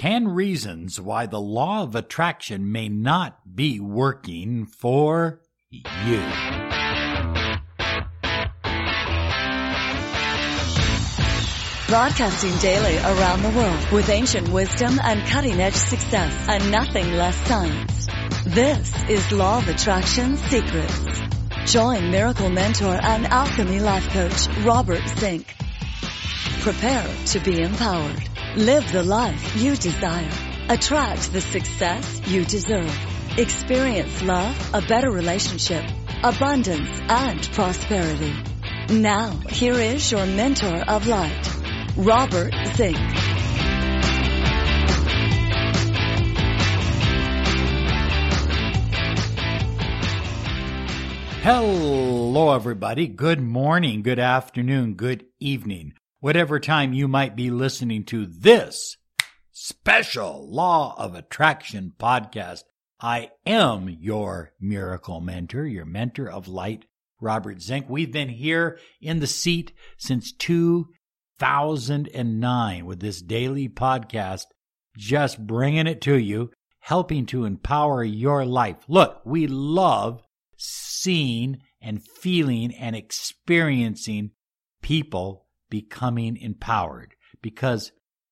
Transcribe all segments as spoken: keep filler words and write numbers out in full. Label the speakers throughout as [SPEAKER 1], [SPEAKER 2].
[SPEAKER 1] ten reasons why the law of attraction may not be working for you.
[SPEAKER 2] Broadcasting daily around the world with ancient wisdom and cutting-edge success and nothing less science. This is Law of Attraction Secrets. Join Miracle Mentor and Alchemy Life Coach Robert Zink. Prepare to be empowered. Live the life you desire. Attract the success you deserve. Experience love, a better relationship, abundance, and prosperity. Now, here is your mentor of light, Robert Zink.
[SPEAKER 1] Hello, everybody. Good morning, good afternoon, good evening. Whatever time you might be listening to this special Law of Attraction podcast, I am your miracle mentor, your mentor of light, Robert Zink. We've been here in the seat since two thousand nine with this daily podcast, just bringing it to you, helping to empower your life. Look, we love seeing and feeling and experiencing people becoming empowered, because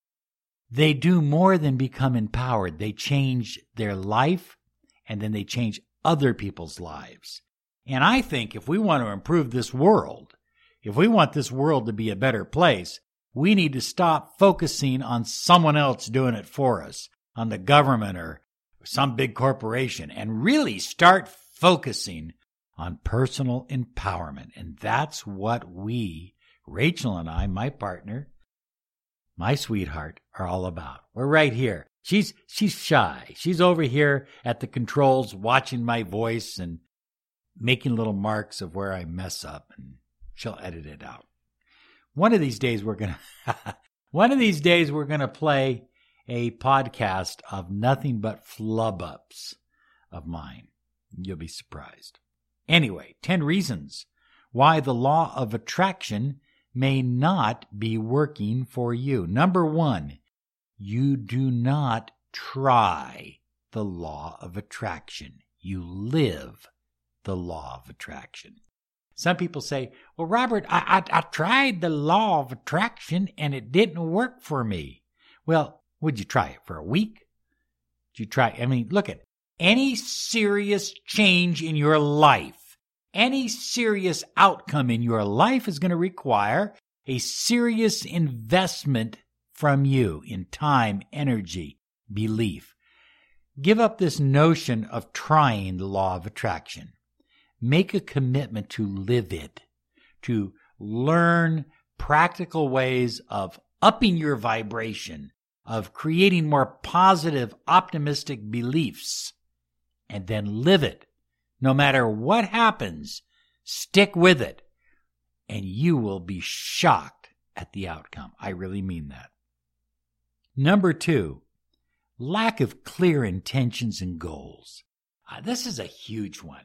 [SPEAKER 1] they do more than become empowered. They change their life, and then they change other people's lives. And I think if we want to improve this world, if we want this world to be a better place, we need to stop focusing on someone else doing it for us, on the government or some big corporation, and really start focusing on personal empowerment. And that's what we, Rachel and I, my partner, my sweetheart, are all about. We're right here. She's she's shy. She's over here at the controls watching my voice and making little marks of where I mess up, and she'll edit it out. One of these days we're going to one of these days we're going to play a podcast of nothing but flub-ups of mine. You'll be surprised. Anyway, ten reasons why the law of attraction may not be working for you. Number one, you do not try the law of attraction. You live the law of attraction. Some people say, well, Robert, I, I, I tried the law of attraction and it didn't work for me. Well, would you try it for a week? Did you try? I mean, look at any serious change in your life. Any serious outcome in your life is going to require a serious investment from you in time, energy, belief. Give up this notion of trying the law of attraction. Make a commitment to live it, to learn practical ways of upping your vibration, of creating more positive, optimistic beliefs, and then live it. No matter what happens, stick with it, and you will be shocked at the outcome. I really mean that. Number two, lack of clear intentions and goals. Uh, this is a huge one.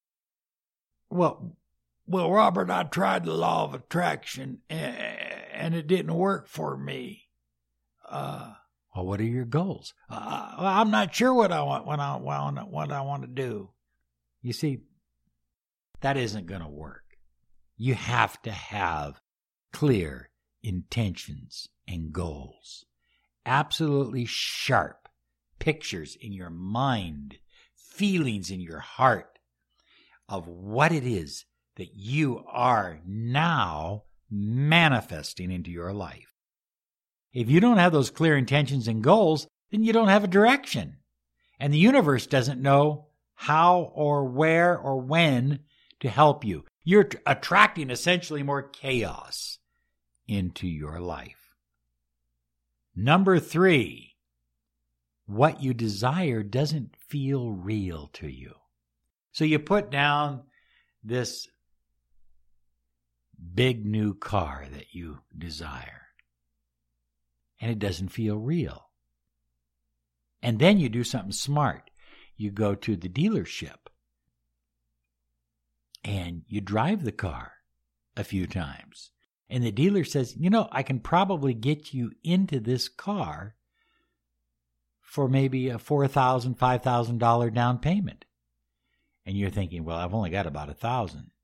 [SPEAKER 1] Well, well, Robert, I tried the law of attraction, and it didn't work for me. Uh, well, what are your goals? Uh, I'm not sure what I want. What I want. What I want to do. You see, that isn't going to work. You have to have clear intentions and goals. Absolutely sharp pictures in your mind, feelings in your heart of what it is that you are now manifesting into your life. If you don't have those clear intentions and goals, then you don't have a direction. And the universe doesn't know how or where or when to help you. You're t- attracting essentially more chaos into your life. Number three, what you desire doesn't feel real to you. So you put down this big new car that you desire, and it doesn't feel real. And then you do something smart. You go to the dealership and you drive the car a few times. And the dealer says, you know, I can probably get you into this car for maybe a four thousand dollars, five thousand dollars down payment. And you're thinking, well, I've only got about a thousand dollars.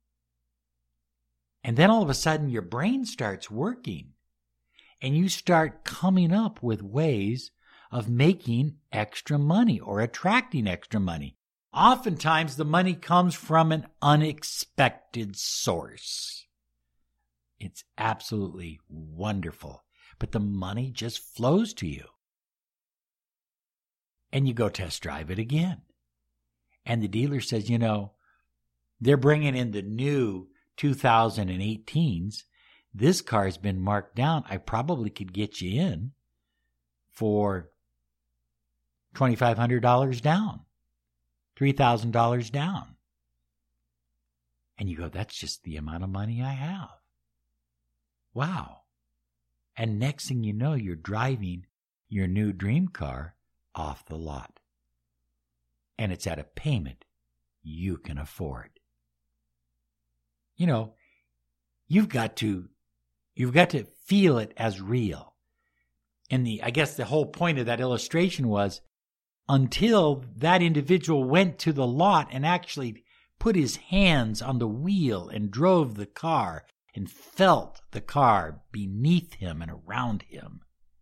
[SPEAKER 1] And then all of a sudden your brain starts working and you start coming up with ways of making extra money or attracting extra money. Oftentimes the money comes from an unexpected source. It's absolutely wonderful, but the money just flows to you. And you go test drive it again. And the dealer says, you know, they're bringing in the new two thousand eighteens. This car's been marked down. I probably could get you in for twenty-five hundred dollars down, three thousand dollars down. And you go, that's just the amount of money I have. Wow. And next thing you know, you're driving your new dream car off the lot. And it's at a payment you can afford. You know, you've got to, you've got to feel it as real. And the, I guess the whole point of that illustration was until that individual went to the lot and actually put his hands on the wheel and drove the car and felt the car beneath him and around him,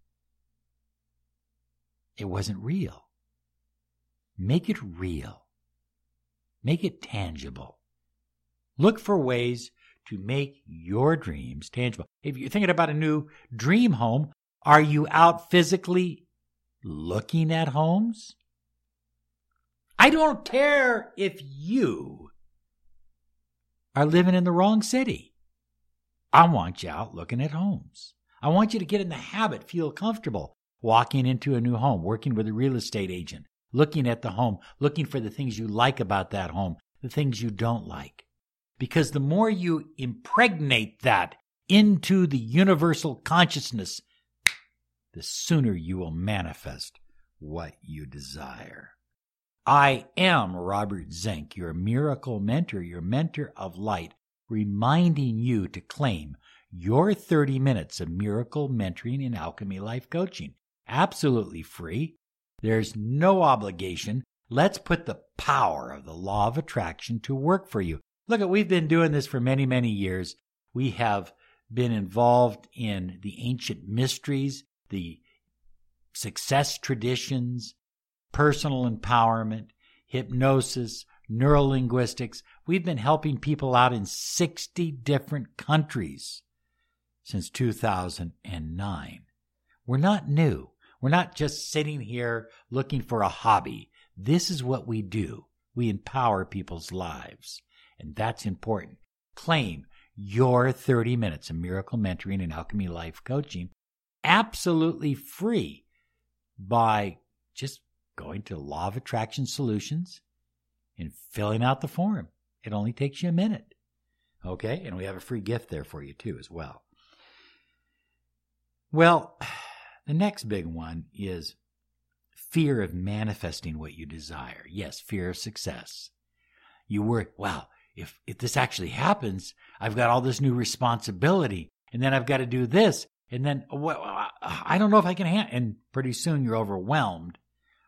[SPEAKER 1] it wasn't real. Make it real. Make it tangible. Look for ways to make your dreams tangible. If you're thinking about a new dream home, are you out physically looking at homes? I don't care if you are living in the wrong city. I want you out looking at homes. I want you to get in the habit, feel comfortable walking into a new home, working with a real estate agent, looking at the home, looking for the things you like about that home, the things you don't like. Because the more you impregnate that into the universal consciousness, the sooner you will manifest what you desire. I am Robert Zink, your miracle mentor, your mentor of light, reminding you to claim your thirty minutes of miracle mentoring and alchemy life coaching. Absolutely free. There's no obligation. Let's put the power of the law of attraction to work for you. Look, we've been doing this for many, many years. We have been involved in the ancient mysteries, the success traditions, personal empowerment, hypnosis, neurolinguistics. We've been helping people out in sixty different countries since two thousand nine. We're not new. We're not just sitting here looking for a hobby. This is what we do. We empower people's lives. And that's important. Claim your thirty minutes of miracle mentoring and alchemy life coaching absolutely free by just going to Law of Attraction Solutions and filling out the form. It only takes you a minute. Okay? And we have a free gift there for you too as well. Well, the next big one is fear of manifesting what you desire. Yes, fear of success. You worry, wow, if, if this actually happens, I've got all this new responsibility, and then I've got to do this, and then well, I don't know if I can handle, and pretty soon you're overwhelmed,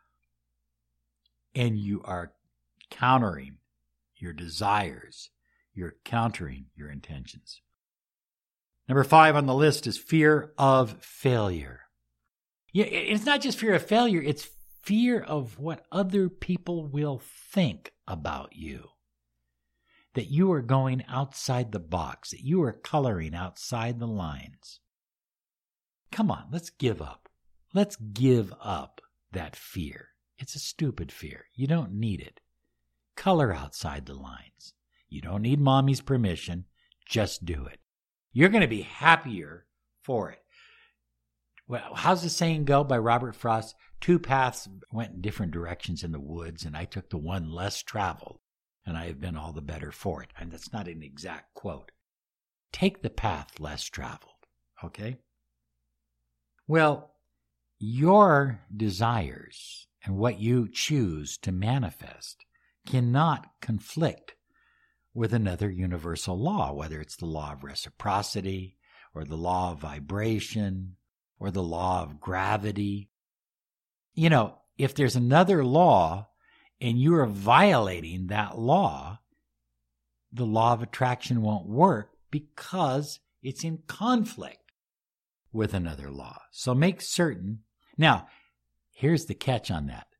[SPEAKER 1] and you are countering your desires. You're countering your intentions. Number five on the list is fear of failure. Yeah, it's not just fear of failure, it's fear of what other people will think about you. That you are going outside the box, that you are coloring outside the lines. Come on, let's give up. Let's give up that fear. It's a stupid fear. You don't need it. Color outside the lines. You don't need mommy's permission. Just do it. You're going to be happier for it. Well, how's the saying go by Robert Frost? Two paths went in different directions in the woods, and I took the one less traveled, and I have been all the better for it. And that's not an exact quote. Take the path less traveled, okay? Well, your desires and what you choose to manifest cannot conflict with another universal law, whether it's the law of reciprocity or the law of vibration or the law of gravity. you know, if there's another law and you are violating that law, the law of attraction won't work because it's in conflict with another law. So make certain. Now, here's the catch on that.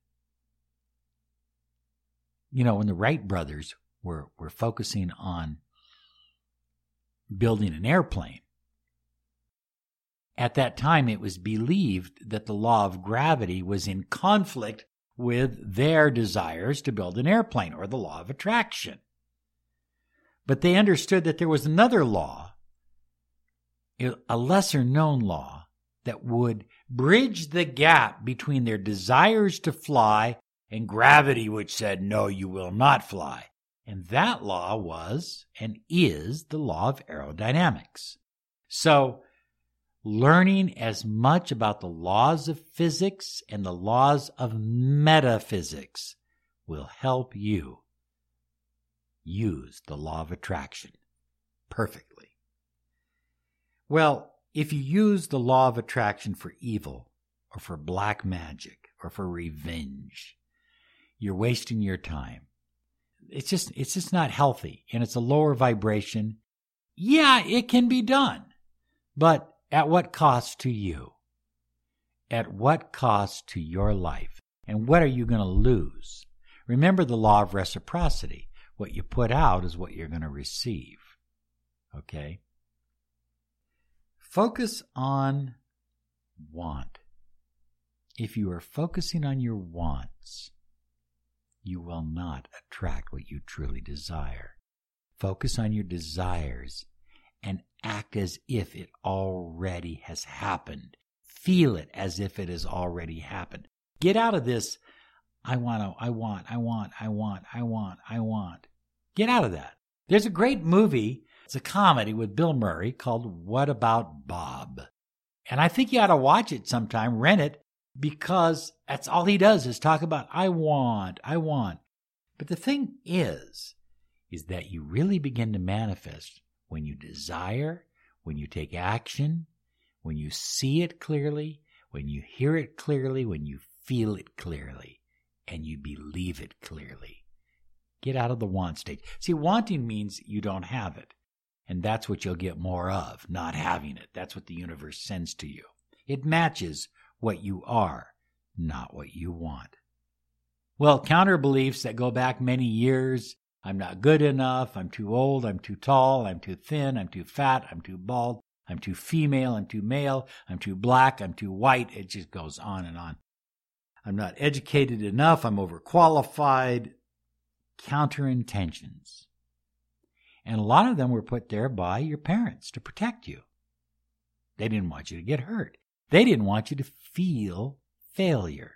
[SPEAKER 1] You know, when the Wright brothers were, were focusing on building an airplane, at that time it was believed that the law of gravity was in conflict with their desires to build an airplane, or the law of attraction. But they understood that there was another law, a lesser known law, that would bridge the gap between their desires to fly and gravity, which said, no, you will not fly. And that law was and is the law of aerodynamics. So, learning as much about the laws of physics and the laws of metaphysics will help you use the law of attraction perfectly. Well, if you use the law of attraction for evil, or for black magic, or for revenge, you're wasting your time. It's just, it's just not healthy, and it's a lower vibration. Yeah, it can be done, but at what cost to you? At what cost to your life? And what are you going to lose? Remember the law of reciprocity. What you put out is what you're going to receive. Okay? Focus on want. If you are focusing on your wants, you will not attract what you truly desire. Focus on your desires and act as if it already has happened. Feel it as if it has already happened. Get out of this, I want to, I want, I want, I want, I want, I want. Get out of that. There's a great movie, it's a comedy with Bill Murray called What About Bob? And I think you ought to watch it sometime, rent it, because that's all he does is talk about, I want, I want. But the thing is, is that you really begin to manifest when you desire, when you take action, when you see it clearly, when you hear it clearly, when you feel it clearly, and you believe it clearly. Get out of the want state. See, wanting means you don't have it. And that's what you'll get more of, not having it. That's what the universe sends to you. It matches what you are, not what you want. Well, counter beliefs that go back many years. I'm not good enough. I'm too old. I'm too tall. I'm too thin. I'm too fat. I'm too bald. I'm too female. I'm too male. I'm too black. I'm too white. It just goes on and on. I'm not educated enough. I'm overqualified. Counter intentions. And a lot of them were put there by your parents to protect you. They didn't want you to get hurt. They didn't want you to feel failure.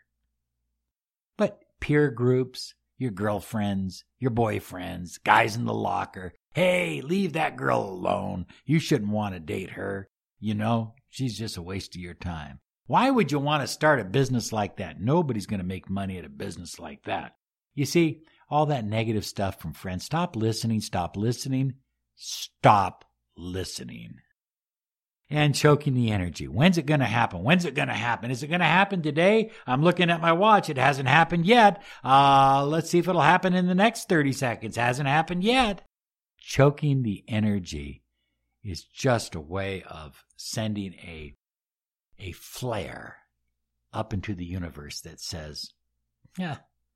[SPEAKER 1] But peer groups, your girlfriends, your boyfriends, guys in the locker, hey, leave that girl alone. You shouldn't want to date her. You know, she's just a waste of your time. Why would you want to start a business like that? Nobody's going to make money at a business like that. You see, all that negative stuff from friends. Stop listening, stop listening, stop listening. And choking the energy. When's it going to happen? When's it going to happen? Is it going to happen today? I'm looking at my watch. It hasn't happened yet. Uh, let's see if it'll happen in the next thirty seconds. Hasn't happened yet. Choking the energy is just a way of sending a, a flare up into the universe that says, yeah,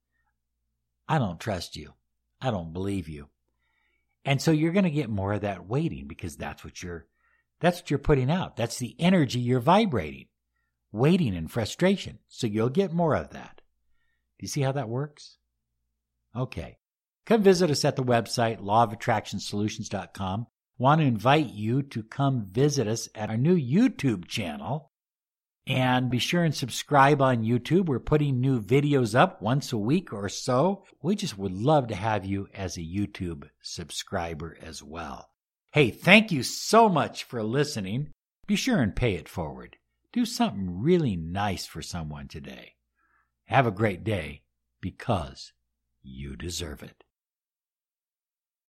[SPEAKER 1] I don't trust you. I don't believe you. And so you're going to get more of that waiting because that's what you're That's what you're putting out. That's the energy you're vibrating. Waiting and frustration. So you'll get more of that. Do you see how that works? Okay. Come visit us at the website, law of attraction solutions dot com. Want to invite you to come visit us at our new YouTube channel. And be sure and subscribe on YouTube. We're putting new videos up once a week or so. We just would love to have you as a YouTube subscriber as well. Hey, thank you so much for listening. Be sure and pay it forward. Do something really nice for someone today. Have a great day because you deserve it.